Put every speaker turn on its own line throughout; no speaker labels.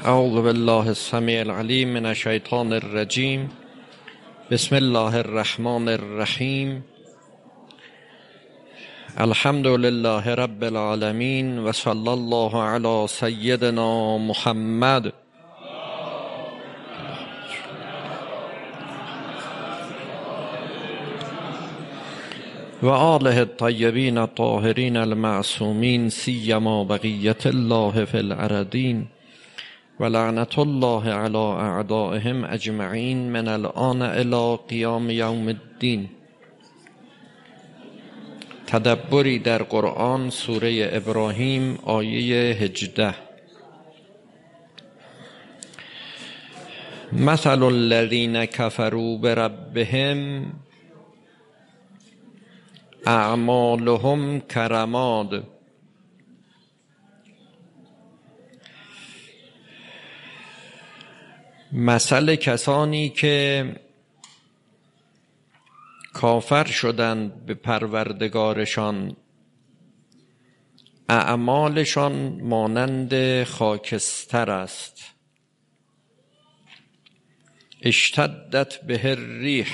اعوذ بالله السمیع العلیم من الشیطان الرجیم. بسم الله الرحمن الرحیم. الحمد لله رب العالمین و صلی الله علی سیدنا محمد و آله الطیبین الطاهرین المعصومین، سیما بقیت الله فی الارضین و لعنت الله علی اعدائهم اجمعین من الآن الی قیام یوم الدین. تدبری در قرآن، سوره ابراهیم، آیه 18. مثل الذین کفروا بربهم اعمالهم کرماد مثل کسانی که کافر شدند به پروردگارشان، اعمالشان مانند خاکستر است. اشتدت به الریح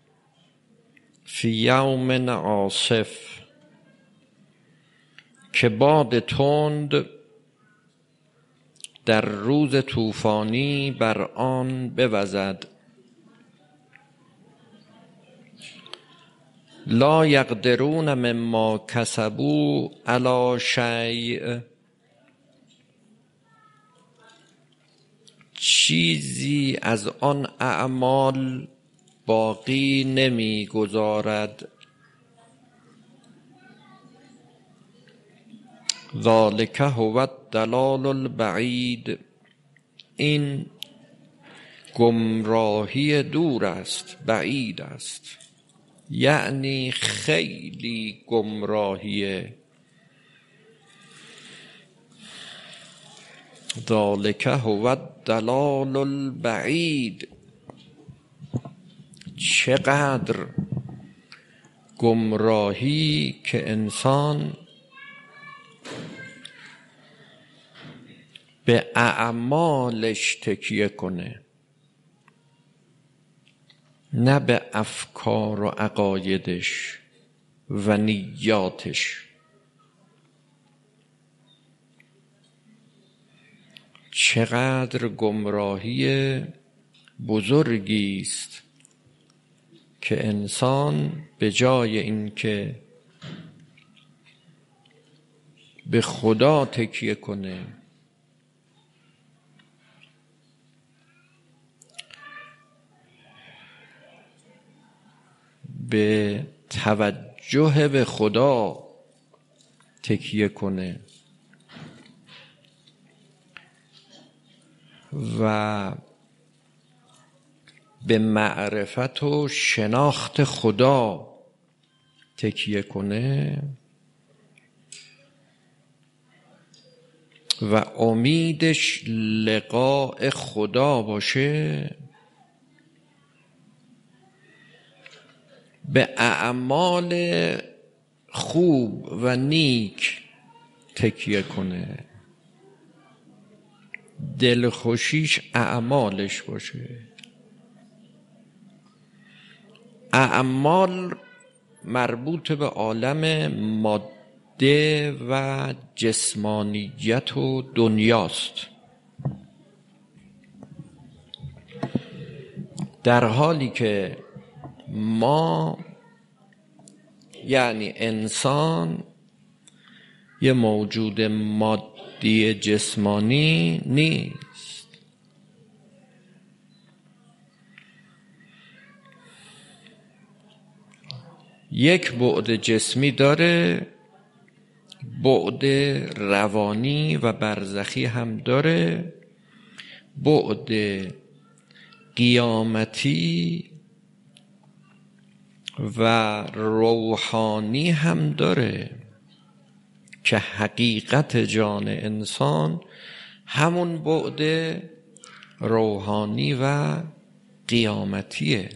فی یوم عاصف، که باد تند در روز طوفانی بر آن بوزد. لا یقدرون مما کسبوا علی شیء، چیزی از آن اعمال باقی نمی گذارد. ذالک هو الضلال البعید، این گمراهی دور است، بعید است، یعنی خیلی گمراهیه. ذالک هو الضلال البعید، چقدر گمراهی که انسان به اعمالش تکیه کنه، نه به افکار و عقایدش و نیاتش. چقدر گمراهی بزرگی است که انسان به جای اینکه به خدا تکیه کنه، به توجه به خدا تکیه کنه و به معرفت و شناخت خدا تکیه کنه و امیدش لقاء خدا باشه، به اعمال خوب و نیک تکیه کنه، دلخوشیش اعمالش باشه. اعمال مربوط به عالم ماده و جسمانیت و دنیاست، در حالی که ما یعنی انسان یه موجود مادی جسمانی نیست. یک بعد جسمی داره، بعد روانی و برزخی هم داره، بعد قیامتی و روحانی هم داره، که حقیقت جان انسان همون بعد روحانی و قیامتیه.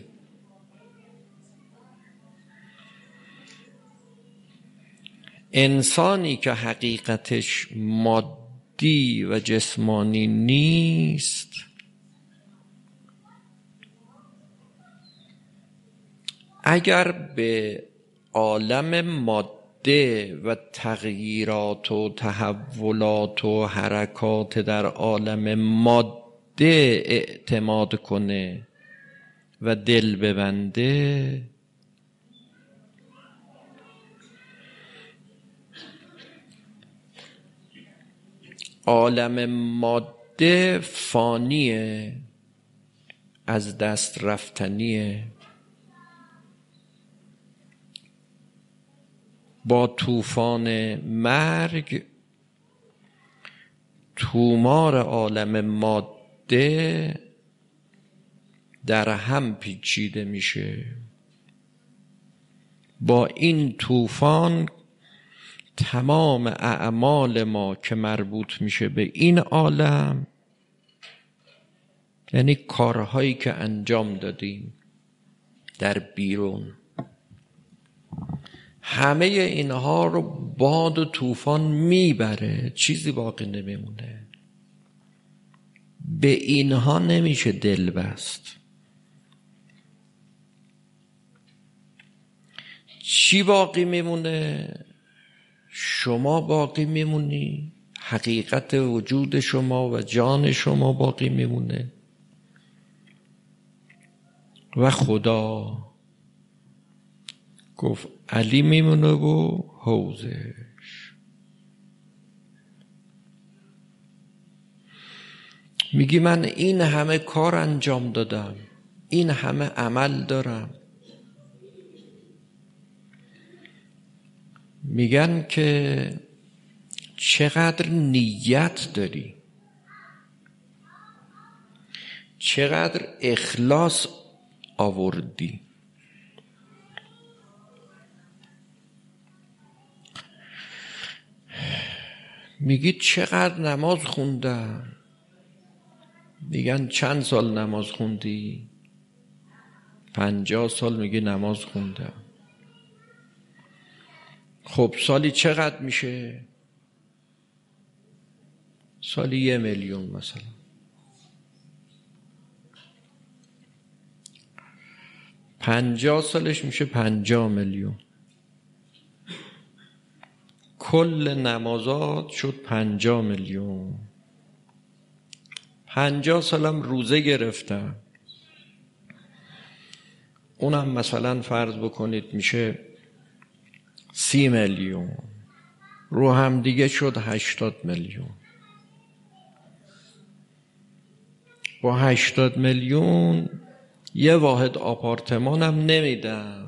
انسانی که حقیقتش مادی مادی و جسمانی نیست، اگر به عالم ماده و تغییرات و تحولات و حرکات در عالم ماده اعتماد کنه و دل ببنده، عالم ماده فانیه، از دست رفتنیه، با طوفان مرگ تومار عالم ماده در هم پیچیده میشه. با این طوفان تمام اعمال ما که مربوط میشه به این عالم، یعنی کارهایی که انجام دادیم در بیرون، همه اینها رو باد و طوفان میبره، چیزی باقی نمیمونه. به اینها نمیشه دل بست. چی باقی میمونه؟ شما باقی میمونی، حقیقت وجود شما و جان شما باقی میمونه و خدا. گفت علی میمونه و حوزش. میگی من این همه کار انجام دادم، این همه عمل دارم. میگن که چقدر نیت داری، چقدر اخلاص آوردی. میگی چقدر نماز خوندم. میگن چند سال نماز خوندی؟ 50 سال. میگی نماز خوندم. خب سالی چقدر میشه؟ سالی 1 میلیون مثلا. 50 سالش میشه 50 میلیون. کل نمازات شد 50 میلیون. 50 سالم روزه گرفتم، اونم مثلا فرض بکنید میشه 30 میلیون. رو هم دیگه شد 80 میلیون. با 80 میلیون یه واحد آپارتمانم نمیدم.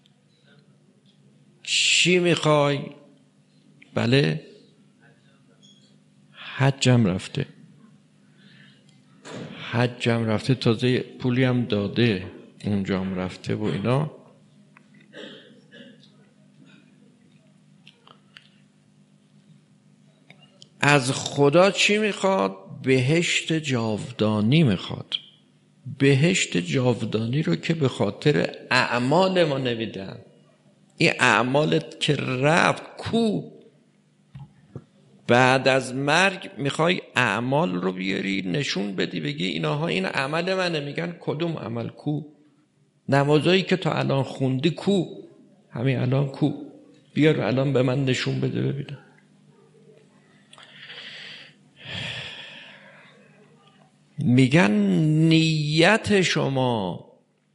چی میخوای؟ بله، حجم رفته. حجم رفته، تازه پولی هم داده، اونجا هم رفته و اینا. از خدا چی میخواد؟ بهشت جاودانی میخواد. بهشت جاودانی رو که به خاطر اعمال ما نمیدن. این اعمالت که رفت کو؟ بعد از مرگ میخوای اعمال رو بیاری نشون بدی، بگی اینها این عمل منه. میگن کدوم عمل کو؟ نمازایی که تا الان خوندی کو؟ همین الان کو؟ بیار الان به من نشون بده ببینم. میگن نیت شما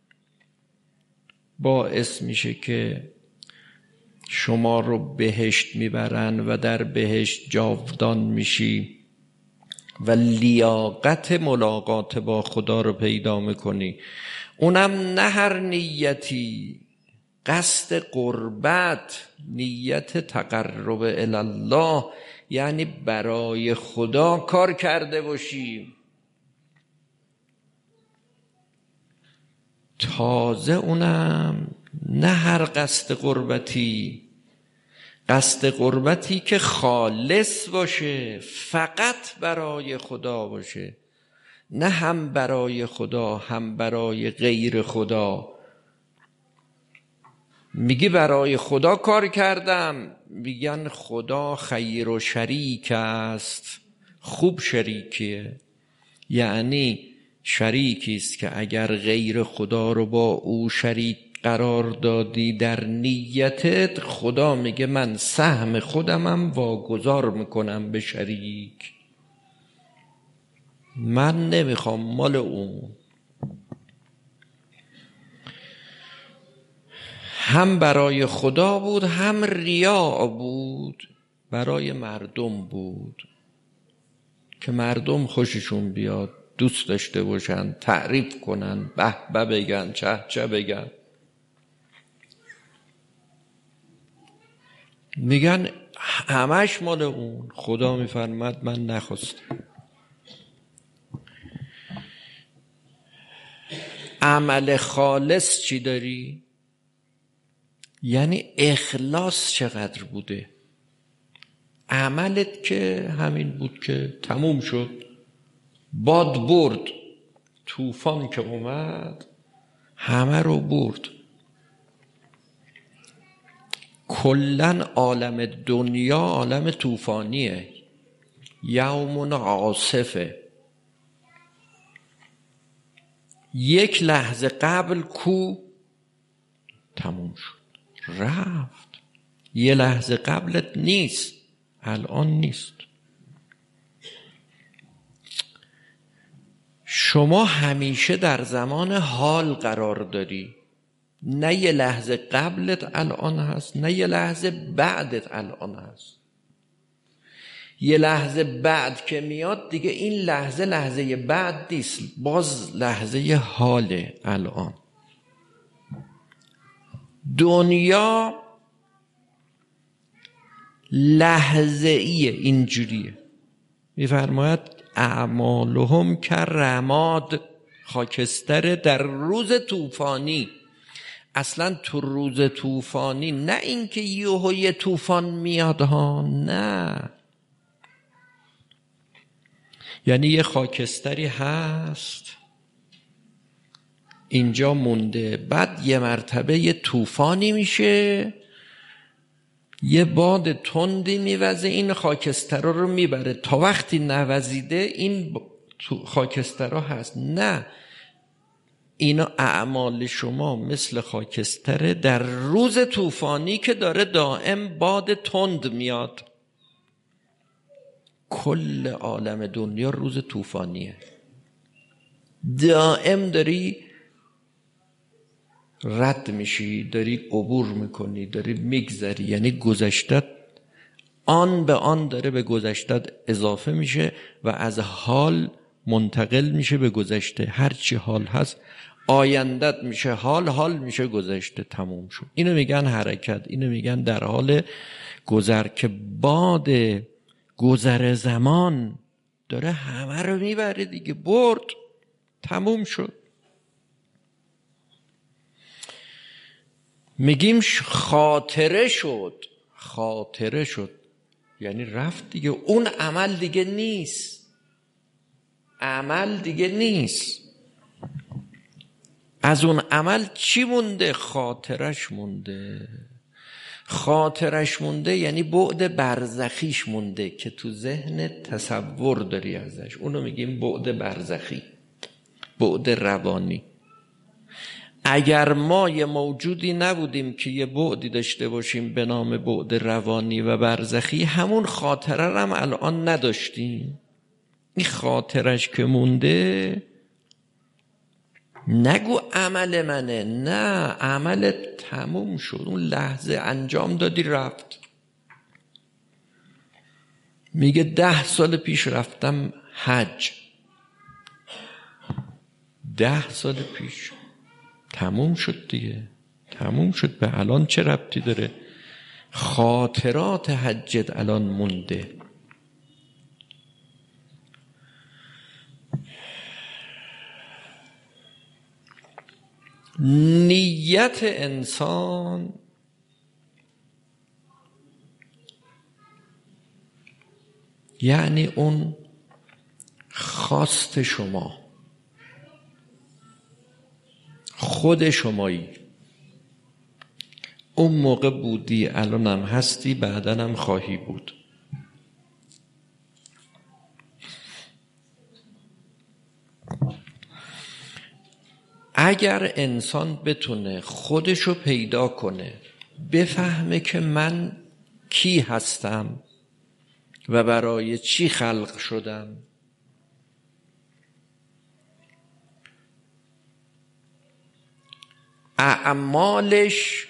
باعث میشه که شما رو بهشت میبرن و در بهشت جاودان میشی و لیاقت ملاقات با خدا رو پیدا میکنی. اونم نه هر نیتی، قصد قربت، نیت تقرب الله، یعنی برای خدا کار کرده باشی. تازه اونم نه هر قصد قربتی، قصد قربتی که خالص باشه، فقط برای خدا باشه، نه هم برای خدا هم برای غیر خدا. میگی برای خدا کار کردم، میگن خدا خیر و شریک است، خوب شریکیه، یعنی شریکی است که اگر غیر خدا رو با او شریک قرار دادی در نیتت، خدا میگه من سهم خودمم واگذار میکنم به شریک، من نمیخوام مال اون. هم برای خدا بود، هم ریا بود، برای مردم بود که مردم خوششون بیاد، دوست داشته باشن، تعریف کنن، به به بگن، چه چه بگن. میگن همش مال اون. خدا میفرماد من نخواستم. عمل خالص چی داری؟ یعنی اخلاص چقدر بوده؟ عملت که همین بود که تموم شد، باد برد، طوفان که اومد همه رو برد. کلن عالم دنیا عالم طوفانیه، یوم عاصفه. یک لحظه قبل کو تموم شد، رفت. یه لحظه قبلت نیست، الان نیست. شما همیشه در زمان حال قرار داری، نه یه لحظه قبلت الان هست، نه یه لحظه بعدت الان هست. یه لحظه بعد که میاد دیگه این لحظه لحظه بعد نیست، باز لحظه حاله الان. دنیا لحظه ایه، اینجوریه. میفرماید اعمالهم کرماد، خاکستر در روز طوفانی. اصلا تو روز طوفانی نه اینکه یهو یه طوفان میاد ها، نه، یعنی یه خاکستری هست اینجا مونده، بعد یه مرتبه یه طوفانی میشه، یه باد تندی میوزه، این خاکسترها رو میبره. تا وقتی نوزیده این خاکسترها هست. نه، اینا اعمال شما مثل خاکستره در روز طوفانی که داره دائم باد تند میاد. کل عالم دنیا روز طوفانیه، دائم داری رد میشی، داری عبور میکنی، داری میگذری. یعنی گذشتت آن به آن داره به گذشتت اضافه میشه و از حال منتقل میشه به گذشته. هرچی حال هست آیندت میشه حال، حال میشه گذشته، تموم شد. اینو میگن حرکت، اینو میگن در حال گذر، که باد گذر زمان داره همه رو میبره دیگه، برد، تموم شد. میگیم خاطره شد. خاطره شد یعنی رفت دیگه، اون عمل دیگه نیست، عمل دیگه نیست. از اون عمل چی مونده؟ خاطرش مونده. خاطرش مونده یعنی بعد برزخیش مونده که تو ذهن تصور داری ازش. اونو میگیم بعد برزخی، بعد روانی. اگر ما یه موجودی نبودیم که یه بعدی داشته باشیم به نام بعد روانی و برزخی، همون خاطره هم الان نداشتیم. این خاطرش که مونده، نگو عمل منه، نه، عملت تموم شد، اون لحظه انجام دادی رفت. میگه 10 سال پیش رفتم حج، 10 سال پیش تموم شد دیگه، تموم شد. به الان چه ربطی داره؟ خاطرات حجت الان مونده. نیت انسان یعنی اون خواست شما، خود شمایی. اون موقع بودی، الان هم هستی، بعدن هم خواهی بود. اگر انسان بتونه خودشو پیدا کنه، بفهمه که من کی هستم و برای چی خلق شدم، اعمالش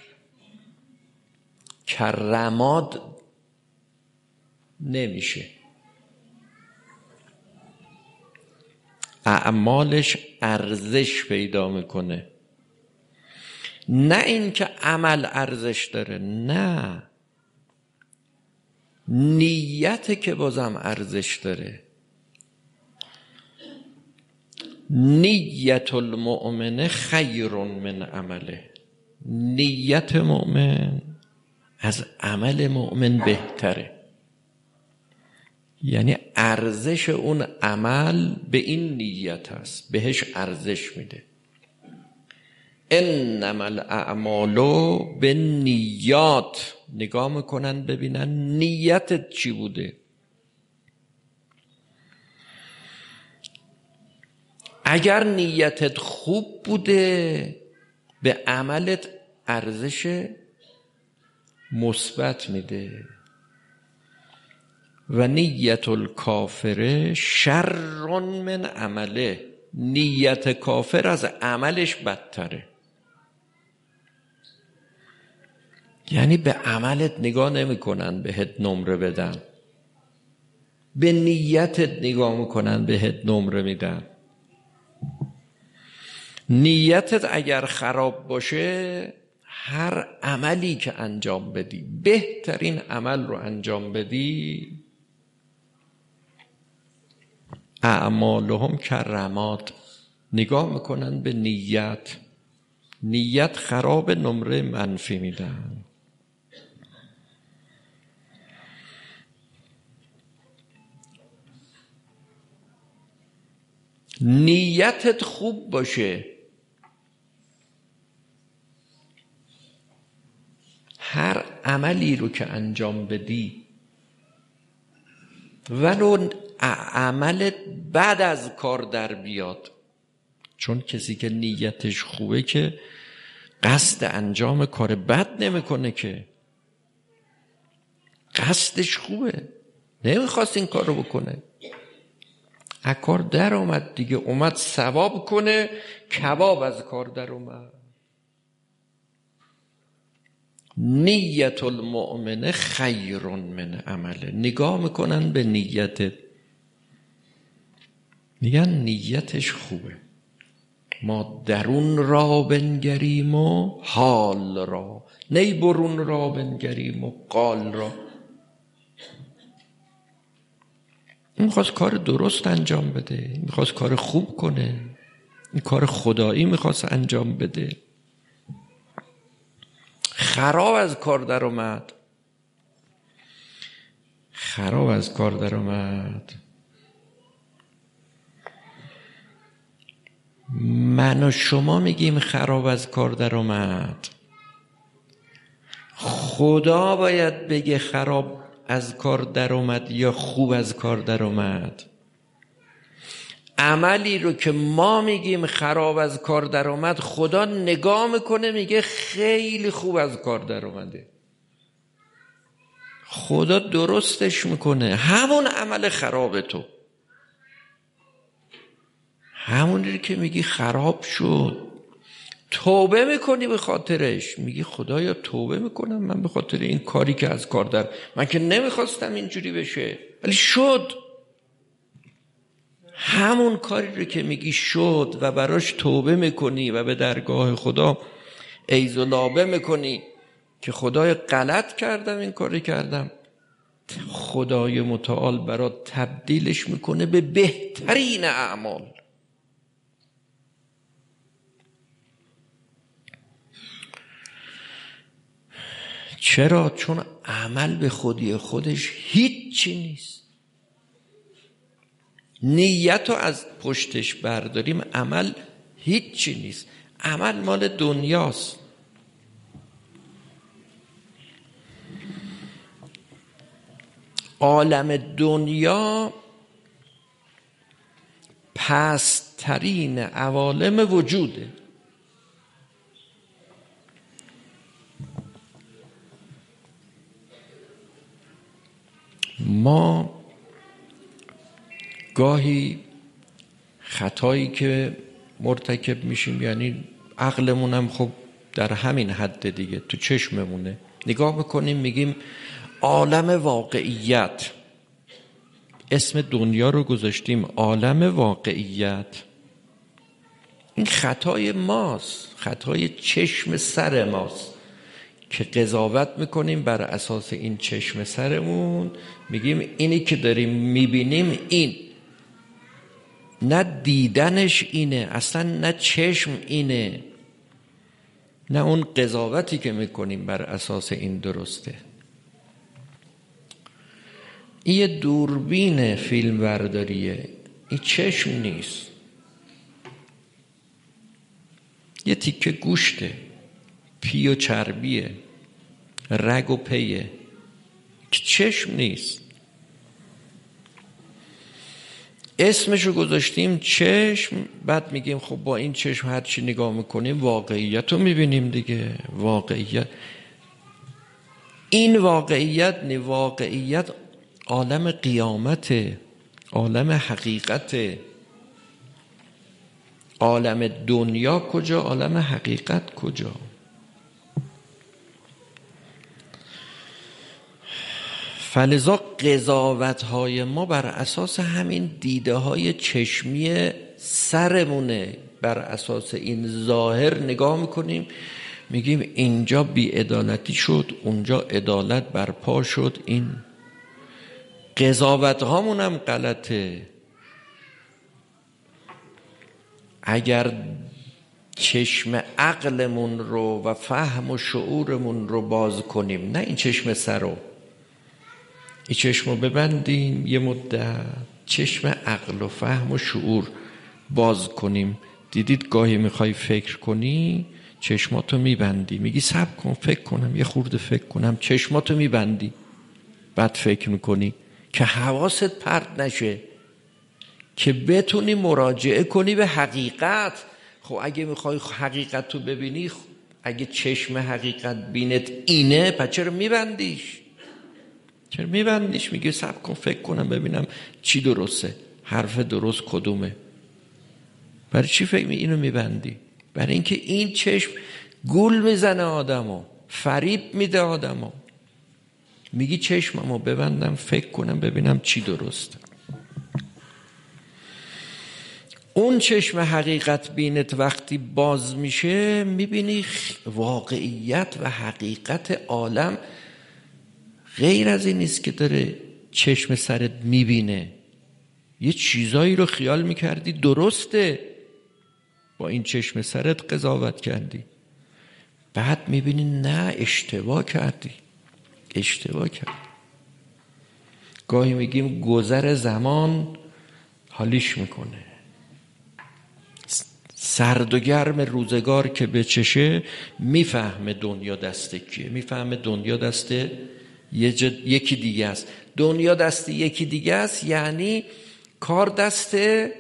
کرماد نمیشه، اعمالش ارزش پیدا میکنه. نه این که عمل ارزش داره، نه، نیت که بازم ارزش داره. نیت المؤمن خیر من عمله، نیت مؤمن از عمل مؤمن بهتره. یعنی ارزش اون عمل به این نیت هست، بهش ارزش میده. انما الاعمال بالنیات، نگاه میکنن ببینن نیتت چی بوده. اگر نیتت خوب بوده به عملت ارزش مثبت میده. و نیت الکافر شر من عمله، نیت کافر از عملش بدتره. یعنی به عملت نگاه نمی کنن بهت نمره بدن، به نیتت نگاه میکنن بهت نمره میدن. نیتت اگر خراب باشه، هر عملی که انجام بدی، بهترین عمل رو انجام بدی، اعمالهم کرماد، نگاه میکنن به نیت، نیت خراب، نمره منفی میدن. نیتت خوب باشه، هر عملی رو که انجام بدی، ولو عملت بعد از کار در بیاد، چون کسی که نیتش خوبه که قصد انجام کار بد نمیکنه، که قصدش خوبه، نمیخواست این کار رو بکنه، از کار در اومد دیگه، اومد ثواب کنه، کباب از کار در اومد. نیت المؤمن خیر من عمله، نگاه میکنن به نیتت، میگن نیتش خوبه، ما درون را بنگریم و حال را، نی برون را بنگریم و قال را. این میخواست کار درست انجام بده، میخواست کار خوب کنه، این کار خدایی میخواست انجام بده، خراب از کار در اومد، خراب از کار در اومد. من و شما میگیم خراب از کار در اومد، خدا باید بگه خراب از کار در اومد یا خوب از کار در اومد. عملی رو که ما میگیم خراب از کار در اومد، خدا نگاه میکنه میگه خیلی خوب از کار در اومده. خدا درستش میکنه. همون عمل خراب تو، همونی که میگی خراب شد، توبه میکنی به خاطرش، میگی خدایا توبه میکنم من به خاطر این کاری که از کار در، من که نمیخواستم اینجوری بشه ولی شد. همون کاری رو که میگی شد و براش توبه میکنی و به درگاه خدا ایذالابه میکنی که خدای غلط کردم، این کاری کردم، خدای متعال برات تبدیلش میکنه به بهترین اعمال. چرا؟ چون عمل به خودی خودش هیچی نیست. نیت رو از پشتش برداریم، عمل هیچی نیست. عمل مال دنیاست. عالم دنیا پست‌ترین عوالم وجوده. ما گاهی خطایی که مرتکب میشیم، یعنی عقلمون هم خب در همین حد دیگه تو چشممونه، نگاه میکنیم میگیم عالم واقعیت، اسم دنیا رو گذاشتیم عالم واقعیت. این خطای ماست، خطای چشم سر ماست که قضاوت میکنیم بر اساس این چشم سرمون، میگیم اینی که داریم میبینیم این نه دیدنش اینه، اصلا نه چشم اینه، نه اون قضاوتی که میکنیم بر اساس این درسته. این یه دوربین فیلم برداریه، این چشم نیست، یه تیکه گوشته، پی و چربیه، رگ و پیه، که چشم نیست. اسمشو گذاشتیم چشم، بعد میگیم خب با این چشم هر چی نگاه میکنیم واقعیت رو میبینیم دیگه. واقعیت، این واقعیت نه، واقعیت عالم قیامت، عالم حقیقت. عالم دنیا کجا، عالم حقیقت کجا؟ فلذا قضاوت‌های ما بر اساس همین دیده های چشمی سرمونه، بر اساس این ظاهر نگاه میکنیم میگیم اینجا بی‌عدالتی شد، اونجا عدالت برپا شد. این قضاوت هامون هم غلطه. اگر چشم عقلمون رو و فهم و شعورمون رو باز کنیم، نه این چشم سر رو، این چشم رو ببندیم یه مدت، چشم عقل و فهم و شعور باز کنیم. دیدید گاهی میخوای فکر کنی چشماتو میبندی، میگی صبر کن فکر کنم، یه خورده فکر کنم، چشماتو میبندی، بعد فکر میکنی که حواست پرت نشه، که بتونی مراجعه کنی به حقیقت. خب اگه میخوای حقیقت رو ببینی، اگه چشم حقیقت بینت اینه، پس چرا میبندیش؟ چرا میبندیش؟ میگه صبر کن فکر کنم ببینم چی درسته، حرف درست کدومه. برای چی فکر اینو میبندی؟ برای اینکه این چشم گول میزنه آدمو، فریب میده آدمو. میگی چشممو ببندم فکر کنم ببینم چی درسته. اون چشم حقیقت بینت وقتی باز میشه میبینی واقعیت و حقیقت عالم غیر از این نیست که داره چشم سرت میبینه. یه چیزایی رو خیال میکردی درسته، با این چشم سرت قضاوت کردی، بعد میبینی نه، اشتباه کردی، اشتباه کردی. گاهی میگیم گذر زمان حالیش میکنه، سرد و گرم روزگار که بچشه میفهمه دنیا دست کیه، میفهمه دنیا دست یکی دیگه است. دنیا دست یکی دیگه است یعنی کار دست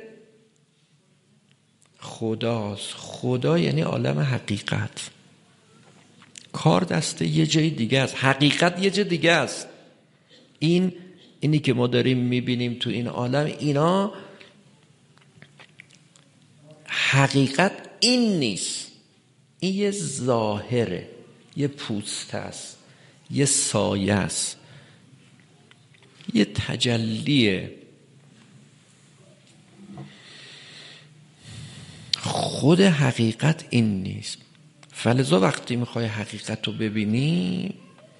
خداست. خدا یعنی عالم حقیقت، کار دست یه جای دیگه است، حقیقت یه جای دیگه است. اینی که ما داریم میبینیم تو این عالم، اینا حقیقت این نیست. این یه ظاهره، یه پوست است، یه سایه است، یه تجلیه. خود حقیقت این نیست. فلذا وقتی میخوای حقیقت رو ببینی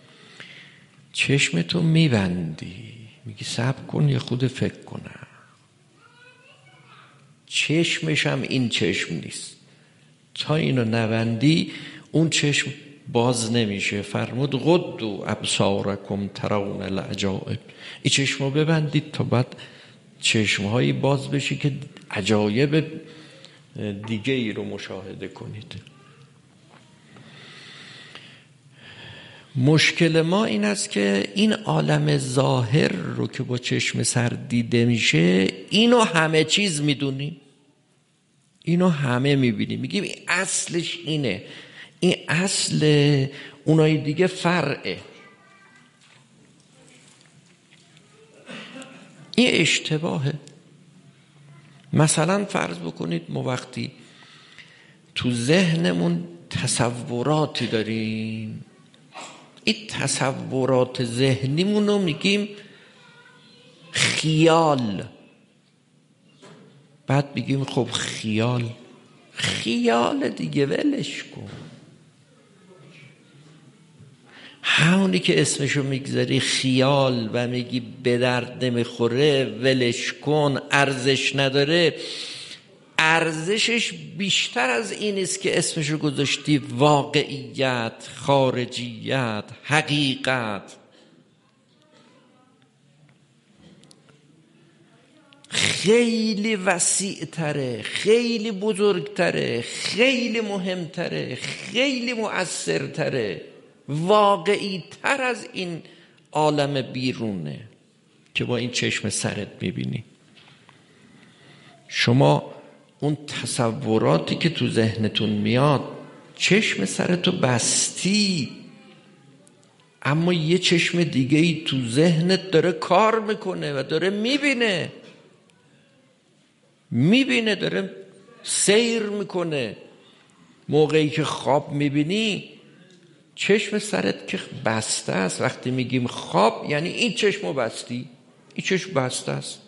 چشمتو میبندی، میگی صبر کن یه خود فکر کنم. چشمش هم این چشم نیست، تا اینو نبندی اون چشم باز نمیشه. فرمود غضوا ابصارکم ترون العجائب. این چشمو ببندید تا بعد چشمهایی باز بشی که عجایب دیگه ای رو مشاهده کنید. مشکل ما این است که این عالم ظاهر رو که با چشم سر دیده میشه، اینو همه چیز میدونیم، اینو همه میبینیم، میگیم این اصلش اینه، این اصل، اونای دیگه فرعه. این اشتباهه. مثلا فرض بکنید ما وقتی تو ذهنمون تصوراتی داریم، این تصورات ذهنیمون رو میگیم خیال. بعد بگیم خب خیال دیگه ولش کن. همونی که اسمشو میگذاری خیال و میگی به درد نمیخوره، ولش کن، ارزش نداره، ارزشش بیشتر از این است که اسمشو گذاشتی واقعیت، خارجیت، حقیقت. خیلی وسیع تره، خیلی بزرگتره، خیلی مهمتره، خیلی مؤثرتره، واقعی تر از این عالم بیرونه که با این چشم سرت میبینی. شما اون تصوراتی که تو ذهنتون میاد، چشم سرتو بستی، اما یه چشم دیگه ای تو ذهنت داره کار میکنه و داره میبینه، داره سیر میکنه. موقعی که خواب میبینی چشم سرت که بسته است. وقتی میگیم خواب یعنی این چشمو بستی، این چشم بسته است.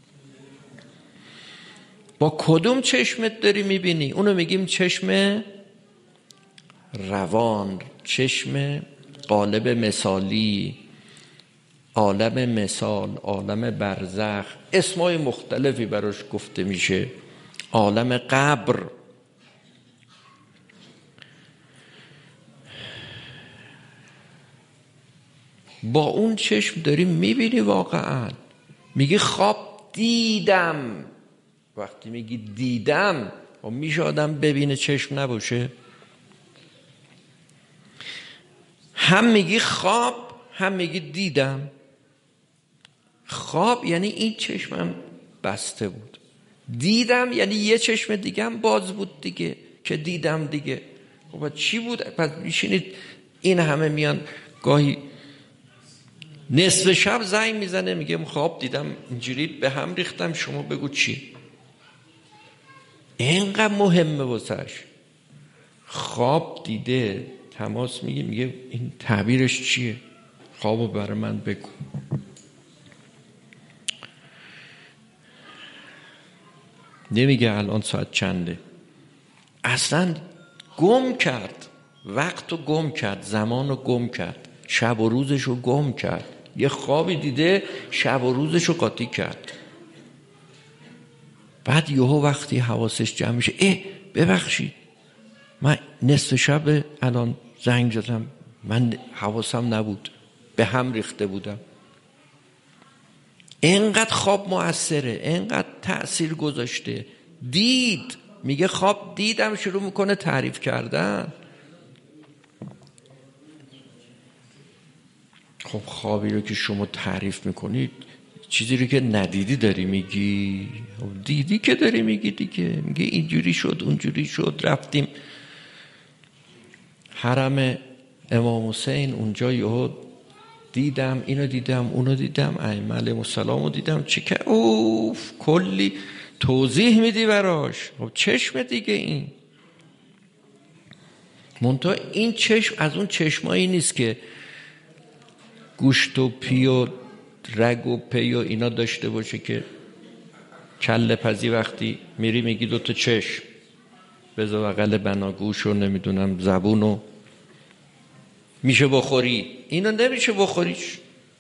با کدوم چشمت داری میبینی؟ اونو میگیم چشم روان، چشم قالب مثالی، عالم مثال، عالم برزخ، اسمای مختلفی براش گفته میشه، عالم قبر. با اون چشم داری میبینی واقعا. میگی خواب دیدم. وقتی میگی دیدم، میشه آدم ببینه چشم نباشه؟ هم میگی خواب، هم میگی دیدم. خواب یعنی این چشمم بسته بود، دیدم یعنی یه چشم دیگه هم باز بود دیگه که دیدم دیگه. خب چی بود؟ پس میشینید این همه میان گاهی نصف شب زنگ میزنه میگه خواب دیدم اینجوری به هم ریختم، شما بگو چی؟ اینقدر مهمه واسش. خواب دیده، تماس میگه این تعبیرش چیه؟ خوابو برای من بگو. نمیگه الان ساعت چنده. اصلا گم کرد، وقتو گم کرد، زمانو گم کرد، شب و روزشو گم کرد. یه خوابی دیده، شب و روزشو قاطی کرد. بعد یهو وقتی حواسش جمع میشه، ببخشید من نصف شب الان زنگ زدم، من حواسم نبود، به هم ریخته بودم. اینقدر خواب مؤثره، اینقدر تأثیر گذاشته. دید، میگه خواب دیدم، شروع میکنه تعریف کردن. خب خوابی رو که شما تعریف میکنید، چیزی رو که ندیدی داری میگی. دیدی که داری میگی دیگه. میگه اینجوری شد، اونجوری شد، رفتیم حرم امام حسین، اونجا یهو دیدم، اینو دیدم، اونو دیدم، ائمه علیهم السلام رو دیدم. چه که اوف، کلی توضیح میدی براش. خب چشم دیگه این. منتها این چشم از اون چشمایی نیست که گوشت و پی و رگ و پی و اینا داشته باشه که کله پزی وقتی میری میگی دوتا چشم بذار بغل بناگوش و نمیدونم زبون و میشه بخوری. اینو نمیشه بخوریش.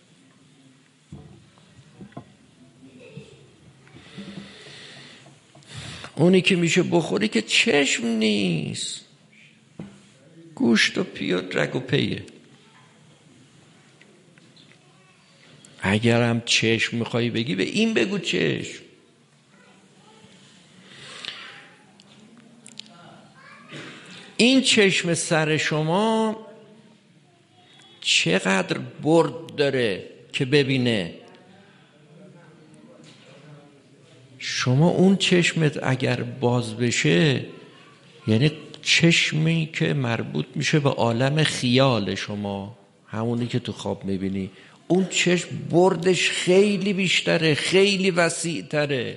اونی که میشه بخوری که چشم نیست، گوشت و پی و رگ و پیه. اگر هم چشم میخوایی بگی، به این بگو چشم. این چشم سر شما چقدر برد داره که ببینه. شما اون چشمت اگر باز بشه، یعنی چشمی که مربوط میشه به عالم خیال شما، همونی که تو خواب میبینی، اون چشم بردش خیلی بیشتره، خیلی وسیع تره.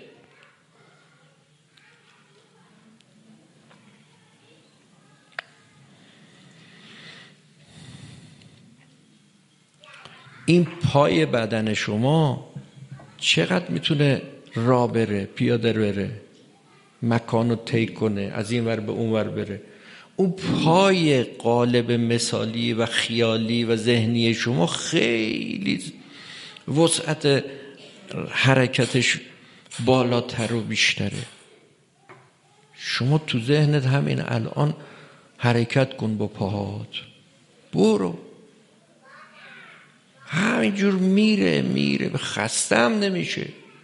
این پای بدن شما چقدر میتونه راه بره، پیاده بره، مکانو طی کنه، از این ور به اون ور بره. اون پای قالب مثالی و خیالی و ذهنی شما خیلی وسعت حرکتش بالاتر و بیشتره. شما تو ذهنت همین الان حرکت کن با پاهات، برو، همینجور میره، خسته هم نمیشه.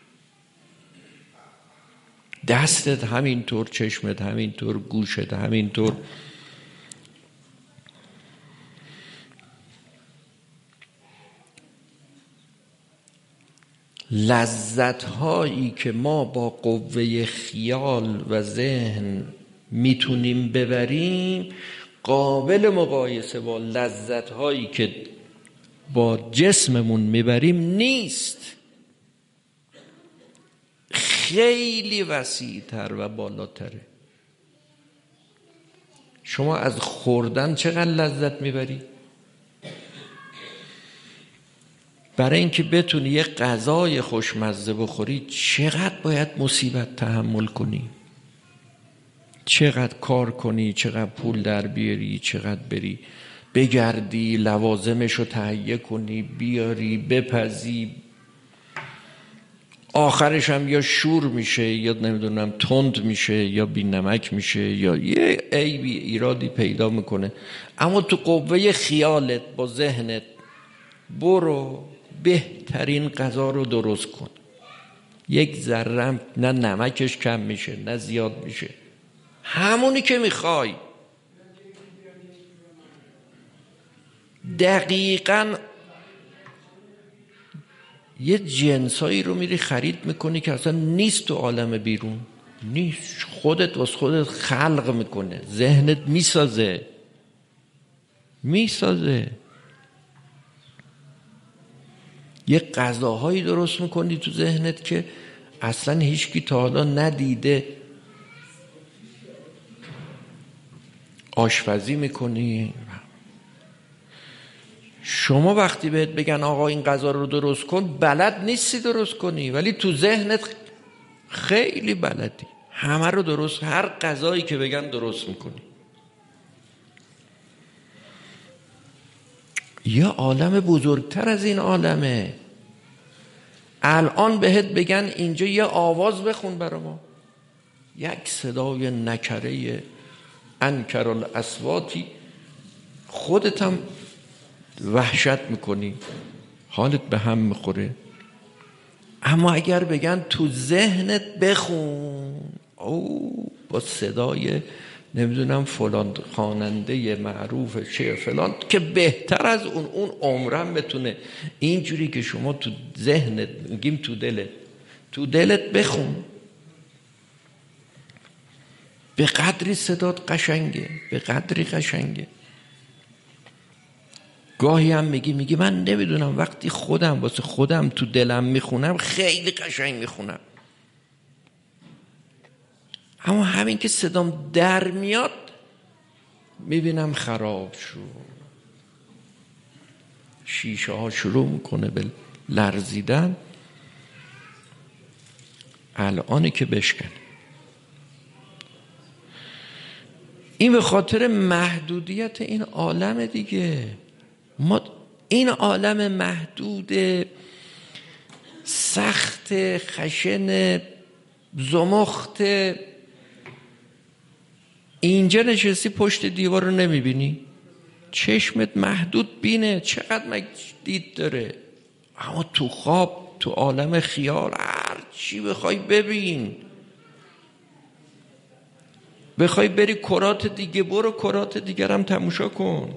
دستت همینطور، چشمت همینطور، گوشت همینطور. لذت هایی که ما با قوه خیال و ذهن میتونیم ببریم قابل مقایسه با لذت هایی که با جسممون میبریم نیست. خیلی وسیع‌تر و بالاتره. شما از خوردن چقدر لذت میبری؟ برای اینکه بتونی یه غذای خوشمزه بخوری چقدر باید مصیبت تحمل کنی، چقدر کار کنی، چقدر پول در بیاری، چقدر بری بگردی، لوازمشو تهیه کنی، بیاری، بپزی، آخرش هم یا شور میشه یا نمیدونم تند میشه یا بی نمک میشه یا یه عیبی ایرادی پیدا میکنه. اما تو قوه خیالت با ذهنت برو بهترین غذا رو درست کن. یک ذره نه نمکش کم میشه نه زیاد میشه، همونی که میخوای. دقیقاً یه جنسایی رو میری خرید میکنی که اصلا نیست تو عالم بیرون، نیست، خودت واسه خودت خلق میکنه، ذهنت میسازه. یه غذاهایی درست میکنی تو ذهنت که اصلا هیچکی تا حالا ندیده. آشپزی میکنی. شما وقتی بهت بگن آقا این غذا رو درست کن بلد نیستی درست کنی، ولی تو ذهنت خیلی بلدی، همه رو درست، هر غذایی که بگن درست میکنی. یه عالم بزرگتر از این عالمه. الان بهت بگن اینجا یه آواز بخون برا ما، یک صدای نکره انکر الاصواتی، خودت هم وحشت میکنی، حالت به هم میخوره. اما اگر بگن تو ذهنت بخون، او با صدای نمیدونم فلان خواننده معروف شعر فلان که بهتر از اون عمرم بتونه اینجوری که شما تو ذهنت میگیم تو دلت بخون. به قدری صدات قشنگه، به قدری قشنگه. گاهی هم میگی من نمیدونم وقتی خودم واسه خودم تو دلم میخونم خیلی قشنگ میخونم، اما همین که صدام در میاد میبینم خراب شد، شیشه ها شروع میکنه به لرزیدن. الان که بشکن. این به خاطر محدودیت این عالم دیگه. ما این عالم محدود سخت خشن زمخت، اینجا نشستی پشت دیوار رو نمیبینی، چشمت محدود بینه، چقدر دید داره. اما تو خواب تو عالم خیال هر چی بخوای ببین. بخوای بری کرات دیگه برو کرات دیگر هم تماشا کن.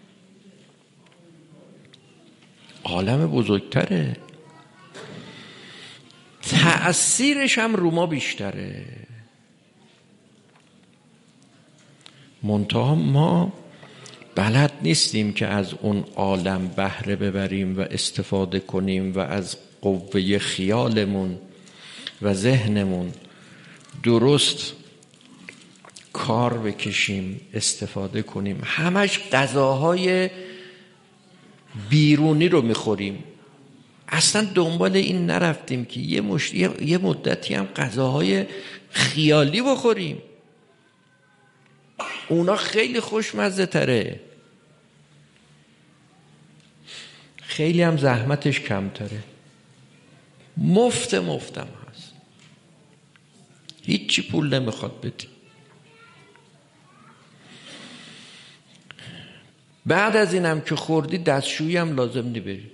عالم بزرگتره، تأثیرش هم رو ما بیشتره. منتها ما بلد نیستیم که از اون عالم بهره ببریم و استفاده کنیم و از قوه خیالمون و ذهنمون درست کار بکشیم، استفاده کنیم. همش غذاهای بیرونی رو میخوریم، اصلا دنبال این نرفتیم که یه مدتی هم غذاهای خیالی بخوریم. اونا خیلی خوشمزه تره، خیلی هم زحمتش کمتره، مفتم هست، هیچی پول نمیخواد بدی. بعد از اینم که خوردی دستشویی هم لازم نبری.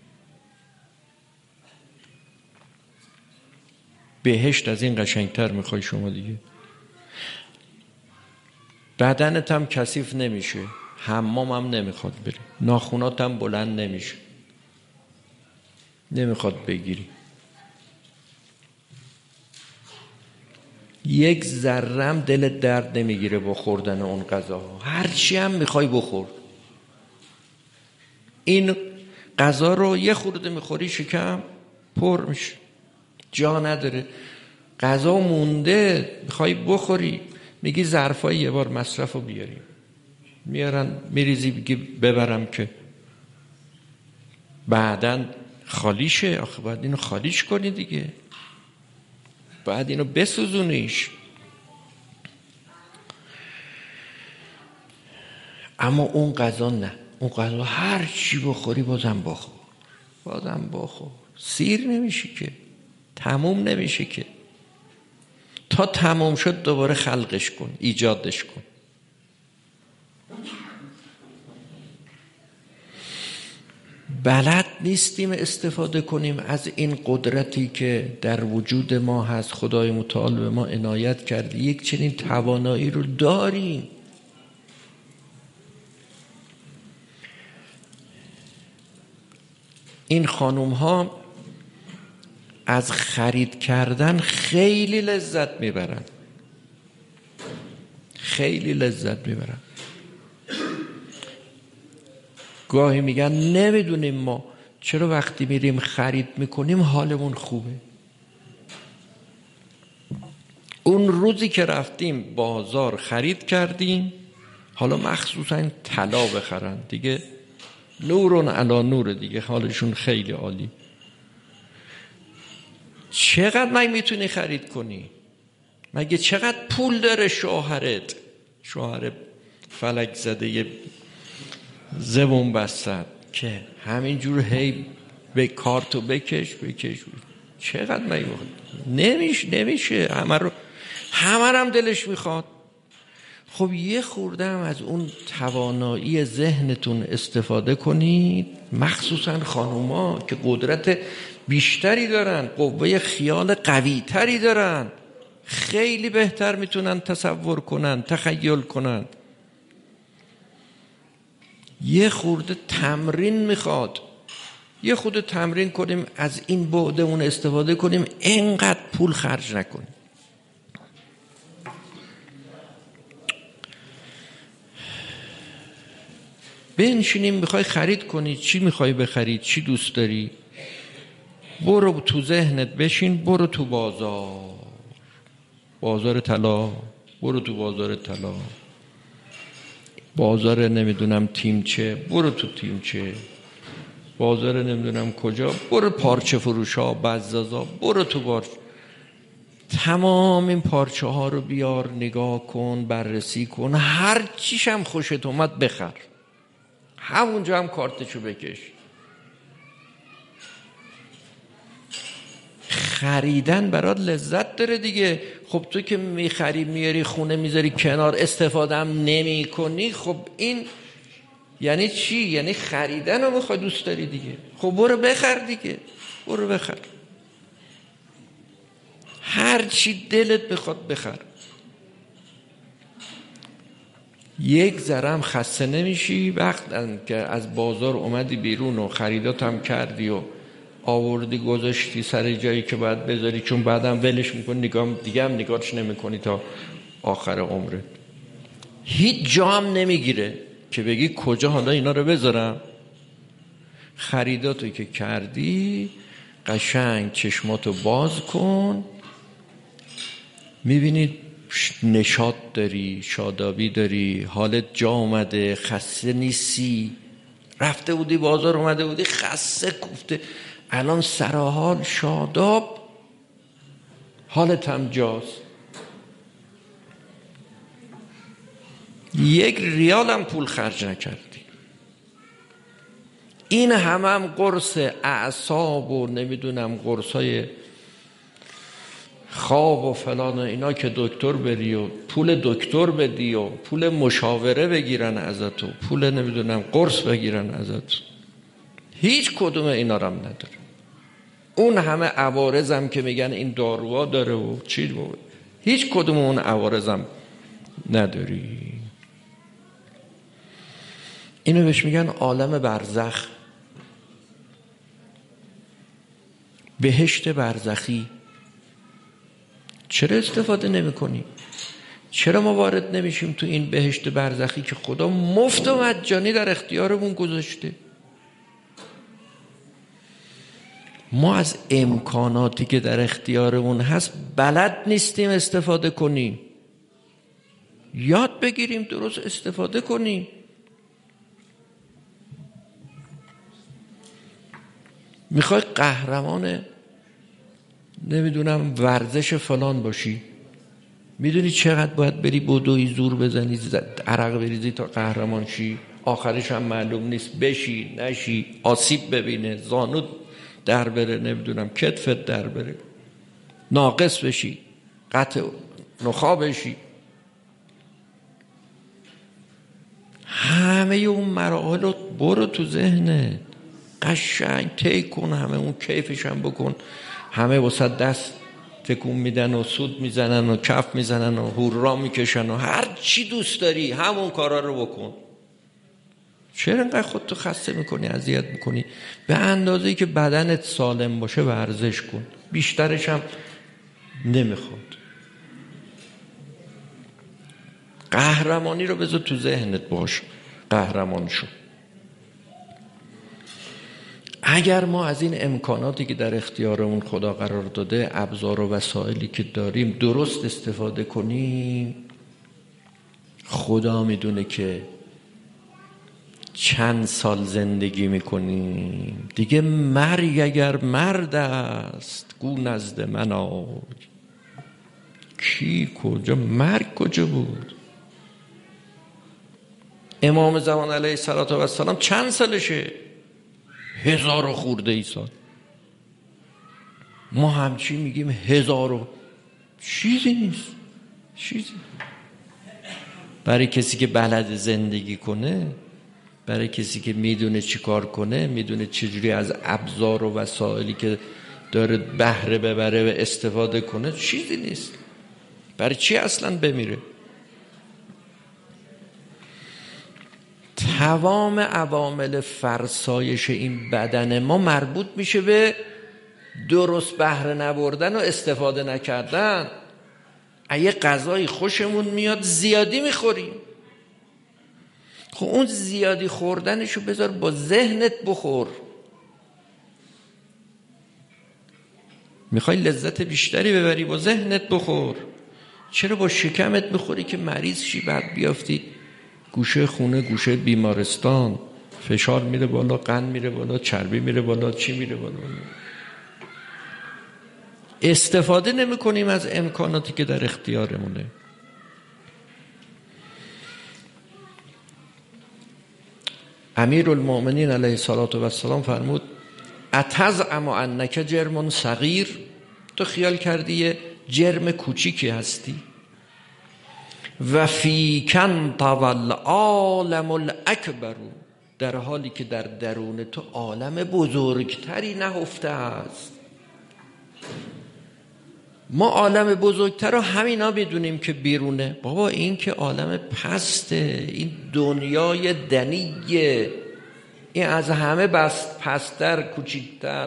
بهشت از این قشنگتر میخوای شما دیگه. بدنت هم کثیف نمیشه، حمام هم نمیخواد بری، ناخونات هم بلند نمیشه، نمیخواد بگیری، یک ذرم دلت درد نمیگیره با خوردن اون غذاها. هرچی هم میخوای بخور. این غذا رو یه خورده میخوری شکم پر میشه، جا نداره. غذا مونده میخوای بخوری، میگی ظرفای یه بار مصرف رو بیاریم، میارن میریزی، بگی ببرم که بعدن خالیشه. آخه باید اینو خالیش کنی دیگه، باید اینو بسوزونیش. اما اون غذا نه، اون غذا هر چی بخوری بازم بخور، سیر نمیشه که، تموم نمیشه که. تا تموم شد دوباره خلقش کن، ایجادش کن. بلد نیستیم استفاده کنیم از این قدرتی که در وجود ما هست. خدای متعال به ما عنایت کرده، یک چنین توانایی رو داریم. این خانوم ها از خرید کردن خیلی لذت میبرن، خیلی لذت میبرن. گاهی میگن نمیدونیم ما چرا وقتی میریم خرید میکنیم حالمون خوبه. اون روزی که رفتیم بازار خرید کردیم، حالا مخصوصا طلا بخرن دیگه، نورون علی نور دیگه، حالشون خیلی عالی. چقدر مگه میتونی خرید کنی؟ مگه چقدر پول داره شوهرت؟ شوهر فلک زده یه زبون بستد که همینجور هی به کارتو بکش. چقدر مگه نمیشه. همه هم دلش میخواد. خب یه خورده هم از اون توانایی ذهنتون استفاده کنید، مخصوصا خانوما که قدرت بیشتری دارن، قوه خیال قوی تری دارن، خیلی بهتر میتونن تصور کنن، تخیل کنن. یه خورده تمرین میخواد، یه خورده تمرین کنیم، از این بعدمون استفاده کنیم، اینقدر پول خرج نکنیم. بنشینیم میخوای خرید کنی، چی میخوای بخرید، چی دوست داری، برو تو ذهنت بشین، برو تو بازار طلا، برو تو بازار طلا، بازار نمیدونم تیمچه، برو تو تیمچه، بازار نمیدونم کجا، برو پارچه فروشا، بزازا، برو تو پارچه. تمام این پارچه ها رو بیار، نگاه کن، بررسی کن، هر چیش هم خوشت اومد بخر، همونجا هم کارتشو بکش. خریدن برات لذت داره دیگه. خب تو که میخری میاری خونه میذاری کنار، استفاده هم نمی کنی، خب این یعنی چی؟ یعنی خریدن رو میخوای دوست داری دیگه. خب برو بخر دیگه، برو بخر، هر چی دلت بخواد بخر. یک ذره هم خسته نمیشی. وقت که از بازار اومدی بیرون و خریدات هم کردی و آوردی گذاشتی سر جایی که باید بذاری، چون بعدم ولش میکنی، دیگه هم نگاهش نمیکنی تا آخر عمرت، هیچ جا هم نمیگیره. که بگی کجا حالا اینا رو بذارم. خریداتو که کردی قشنگ چشماتو باز کن، میبینی نشاط داری، شادابی داری، حالت جا اومده، خسته نیستی. رفته بودی بازار، اومده بودی خسته کوفته، الان سرحال شاداب، حالت هم جاست. 1 ریال هم پول خرج نکردی. این هم قرص اعصاب و نمیدونم قرصای خواب و فلان و اینا که دکتر بری و پول دکتر بدی و پول مشاوره بگیرن ازت و پول نمیدونم قرص بگیرن ازت. هیچ کدوم اینا رو هم نداره. اون همه عوارضم که میگن این داروها داره و چی بود، هیچ کدوم اون عوارضم نداری. اینو بهش میگن عالم برزخ، بهشت برزخی. چرا استفاده نمی کنی؟ چرا ما وارد نمیشیم تو این بهشت برزخی که خدا مفت و مجانی در اختیارمون گذاشته؟ ما از امکاناتی که در اختیارمون هست بلد نیستیم استفاده کنیم. یاد بگیریم درست استفاده کنیم. میخوای قهرمان نمیدونم ورزش فلان باشی، میدونی چقدر باید بری بدوی زور بزنی عرق بریزی تا قهرمان شی؟ آخرش هم معلوم نیست بشی نشی، آسیب ببینه، زانود در بره، نمیدونم کتفت در بره، ناقص بشی، قطع نخا بشی. همه اون مراحل رو برو تو ذهنت، قشنگ طی کن، همه اون کیفش هم بکن. همه واسه دست تکون میدن و سود میزنن و کف میزنن و هورا میکشن و هر چی دوست داری همون کارا رو بکن. چرا انقدر خودتو خسته میکنی، اذیت میکنی؟ به اندازه‌ای که بدنت سالم باشه ورزش کن، بیشترش هم نمیخواد. قهرمانی رو بذار تو ذهنت باش، قهرمان شو. اگر ما از این امکاناتی که در اختیارمون خدا قرار داده، ابزار و وسایلی که داریم درست استفاده کنیم، خدا میدونه که چند سال زندگی میکنیم. دیگه مرگ اگر مرد است گو نزد من آی. کی کجا مرگ کجا بود؟ امام زمان علیه السلام چند سالشه؟ 1000 و خورده ای سال. ما همچی میگیم 1000 و چیزی نیست، چیزی. برای کسی که بلد زندگی کنه، برای کسی که میدونه چی کار کنه، میدونه چجوری از ابزار و وسایلی که داره بهره ببره و استفاده کنه، چیزی نیست. برای چی اصلا بمیره؟ تمام عوامل فرسایش این بدن ما مربوط میشه به درست بهره نبردن و استفاده نکردن. اگه غذای خوشمون میاد زیادی میخوریم، خب اون زیادی خوردنشو بذار با ذهنت بخور. میخوای لذت بیشتری ببری، با ذهنت بخور. چرا با شکمت بخوری که مریض شی، بعد بیافتی گوشه خونه، گوشه بیمارستان، فشار میره بالا، قند میره بالا، چربی میره بالا، چی میره بالا؟ استفاده نمی کنیم از امکاناتی که در اختیارمونه. امیرالمؤمنین علیه السلام فرمود اتزعم انک جرم صغیر، تو خیال کردی یه جرم کوچیکی هستی؟ و فیکن طول عالم الاکبر، در حالی که در درون تو عالم بزرگتری نهفته است. ما عالم بزرگتر رو همینا بدونیم که بیرونه. بابا این که عالم پسته، این دنیای دنیه، این از همه پستر، کوچیکتر،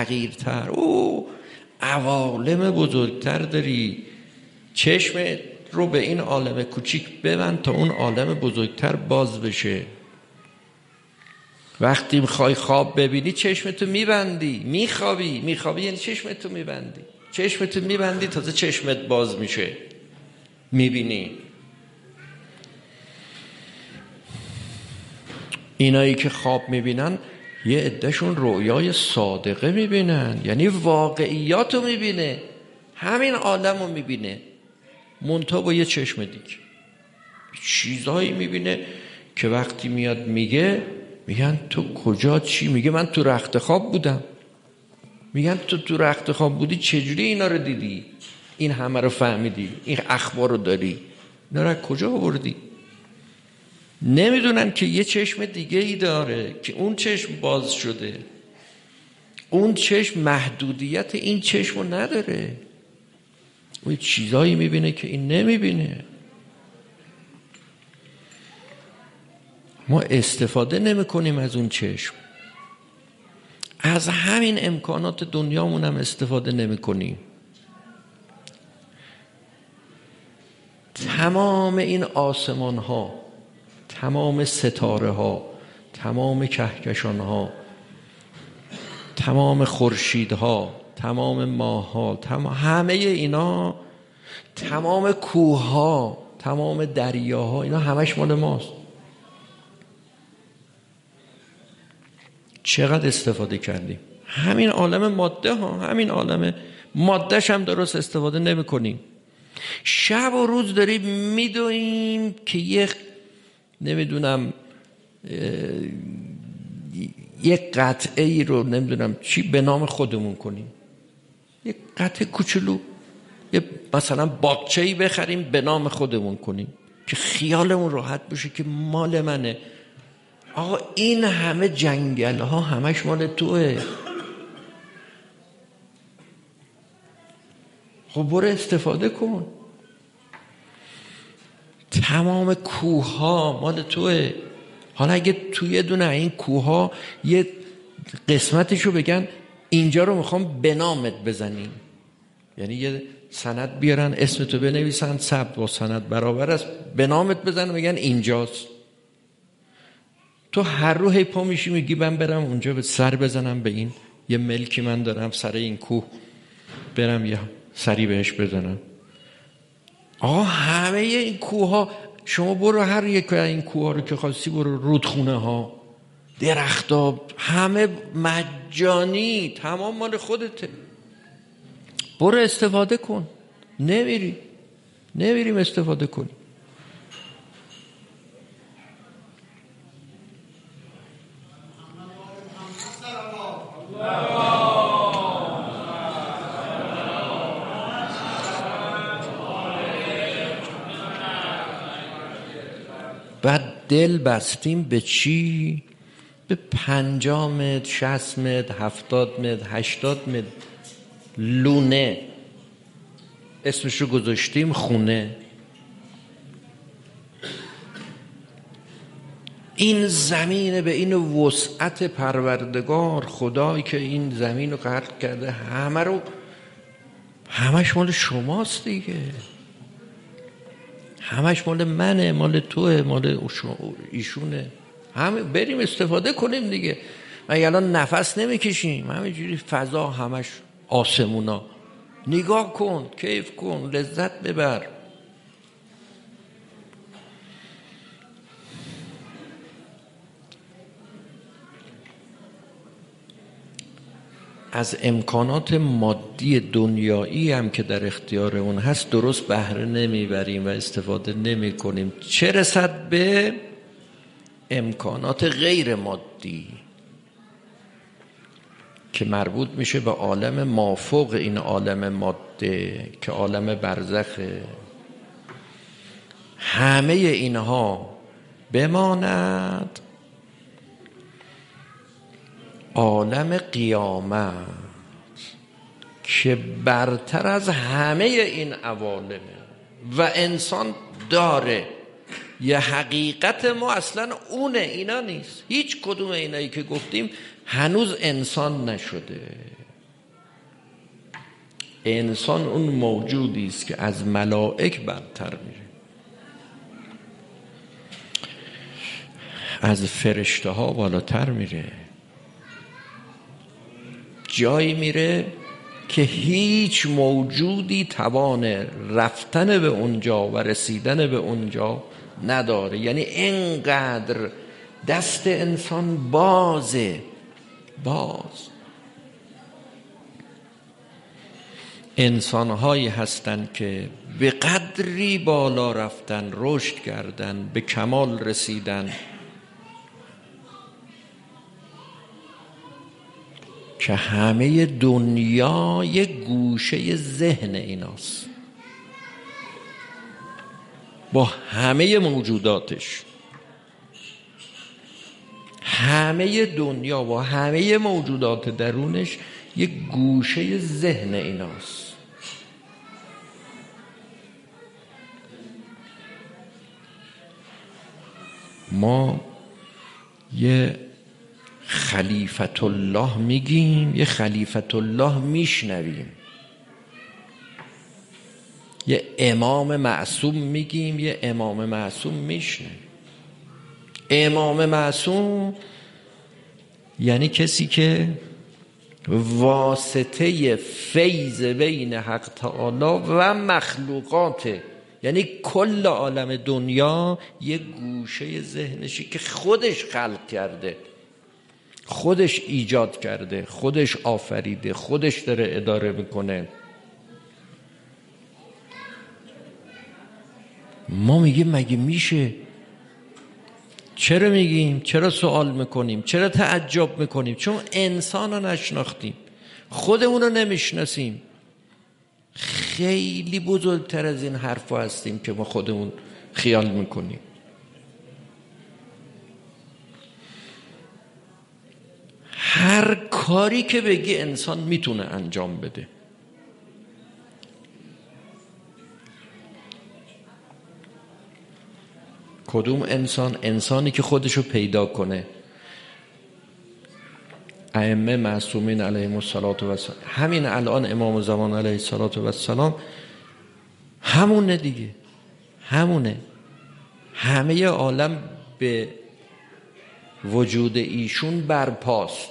حقیرتر. او عوالم بزرگتر داری. چشم رو به این عالم کوچیک ببند تا اون عالم بزرگتر باز بشه. وقتی میخوای خواب ببینی چشمتو میبندی، میخوابی یعنی چشمتو میبندی، چشمتو میبندی تازه چشمت باز میشه میبینی. اینایی که خواب میبینن یه عدهشون رؤیای صادقه میبینن، یعنی واقعیاتو میبینه، همین عالمو میبینه منتها با یه چشم دیگه. چیزایی میبینه که وقتی میاد میگن تو کجا، چی؟ میگه من تو رخت خواب بودم. میگن تو رخت خواب بودی چجوری اینا رو دیدی، این همه رو فهمیدی، این اخبار رو داری، اینا رو کجا آوردی؟ نمیدونن که یه چشم دیگه ای داره که اون چشم باز شده، اون چشم محدودیت این چشم رو نداره، اون چیزایی میبینه که این نمیبینه. ما استفاده نمیکنیم از اون چشم، از همین امکانات دنیامون هم استفاده نمیکنیم. تمام این آسمان ها، تمام ستاره ها، تمام کهکشان ها، تمام خورشیدها، تمام ماه ها، همه اینا، تمام کوه ها، تمام دریاها، اینا همش مال ماست. چقدر استفاده کردیم؟ همین عالم ماده ها، همین عالم مادهش هم درست استفاده نمی کنیم. شب و روز داریم میدویم که نمیدونم یک قطعه ای رو نمیدونم چی به نام خودمون کنیم، یک قطعه کوچولو، یه مثلا باغچه‌ای بخریم به نام خودمون کنیم که خیالمون راحت بشه که مال منه. آقا این همه جنگل ها همش مال توه. خب برو استفاده کن. تمام کوه ها مال توه. حالا اگه توی یه دونه این کوه ها یه قسمتشو بگن اینجا رو میخوام به نامت بزنیم، یعنی یه سند بیارن اسمتو بنویسن، ثبت با سند برابر است، به نامت بزنن بگن اینجاست. تو هر رو هی پا میشی میگی من برم اونجا به سر بزنم به این، یه ملکی من دارم سر این کوه، برم یه سری بهش بزنم. آقا همه این کوه ها، شما برو هر یک این کوه ها رو که خواستی برو، رودخونه ها، درخت ها، همه مجانی، تمام مال خودته. برو استفاده کن. نمیریم استفاده کنیم. بعد دل بستیم به چی؟ به 50 متر، 60 متر، 70 متر، 80 متر لونه، اسمشو گذاشتیم خونه. این زمین به این وسعت پروردگار خدایی که این زمین رو خلق کرده، همش مال شماست دیگه، همش مال منه، مال توه، مال ایشونه. بریم استفاده کنیم دیگه. ما الان نفس نمیکشیم، همینجوری فضا همش آسمونا، نگاه کن، کیف کن، لذت ببر. از امکانات مادی دنیایی هم که در اختیار اون هست درست بهره نمیبریم و استفاده نمی کنیم، چه رسد به امکانات غیر مادی که مربوط میشه به عالم مافوق این عالم ماده که عالم برزخه. همه اینها بماند عالم قیامت که برتر از همه این عوالمه و انسان داره. یه حقیقت ما اصلا اونه، اینا نیست. هیچ کدوم اینایی که گفتیم هنوز انسان نشده. انسان اون موجودی است که از ملائک برتر میره، از فرشته ها بالاتر میره، جایی میره که هیچ موجودی توان رفتن به اونجا و رسیدن به اونجا نداره. یعنی اینقدر دست انسان بازه، باز. انسان‌هایی هستند که به قدری بالا رفتن، رشد کردن، به کمال رسیدن که همه دنیا یک گوشه ذهن ایناست، با همه موجوداتش. همه دنیا و همه موجودات درونش یک گوشه ذهن ایناست. ما یه خلیفت الله میگیم، یه خلیفت الله میشنویم، یه امام معصوم میگیم، یه امام معصوم میشنویم. امام معصوم یعنی کسی که واسطه فیض بین حق تعالی و مخلوقاته، یعنی کل عالم دنیا یه گوشه ذهنشی که خودش خلق کرده، خودش ایجاد کرده، خودش آفریده، خودش داره اداره میکنه. ما میگیم مگه میشه؟ چرا میگیم؟ چرا سوال میکنیم؟ چرا تعجب میکنیم؟ چون انسان رو نشناختیم، خودمون رو نمیشناسیم. خیلی بزرگتر از این حرفا هستیم که ما خودمون خیال میکنیم. هر کاری که بگی انسان میتونه انجام بده. کدوم انسان؟ انسانی که خودشو پیدا کنه. ائمه معصومین علیهم الصلوة و السلام، همین الان امام زمان علیه الصلوة و السلام همونه دیگه، همونه. همه عالم به وجود ایشون برپاست.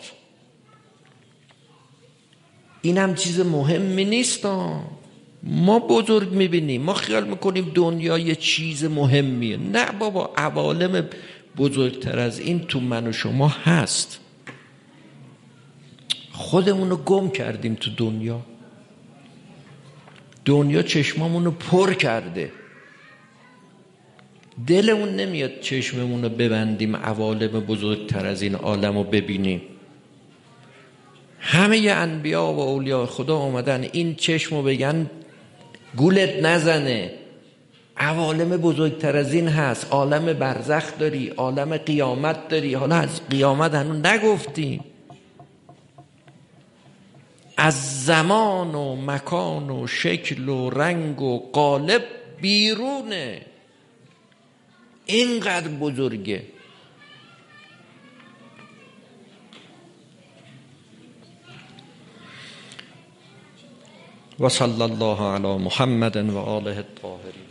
این هم چیز مهمی نیست. ما بزرگ میبینیم، ما خیال میکنیم دنیا یه چیز مهمیه. نه بابا، عوالم بزرگتر از این تو من و شما هست. خودمونو گم کردیم تو دنیا. دنیا چشمامونو پر کرده، دلمون نمیاد چشممونو ببندیم عوالم بزرگتر از این عالمو ببینیم. همه انبیا و اولیاء خدا اومدن این چشمو بگن گولت نزنه، عوالم بزرگتر از این هست، عالم برزخ داری، عالم قیامت داری. حالا از قیامت هنوز نگفتیم، از زمان و مکان و شکل و رنگ و قالب بیرونه، اینقدر بزرگه. و صلی الله علی محمد و آله الطاهرین.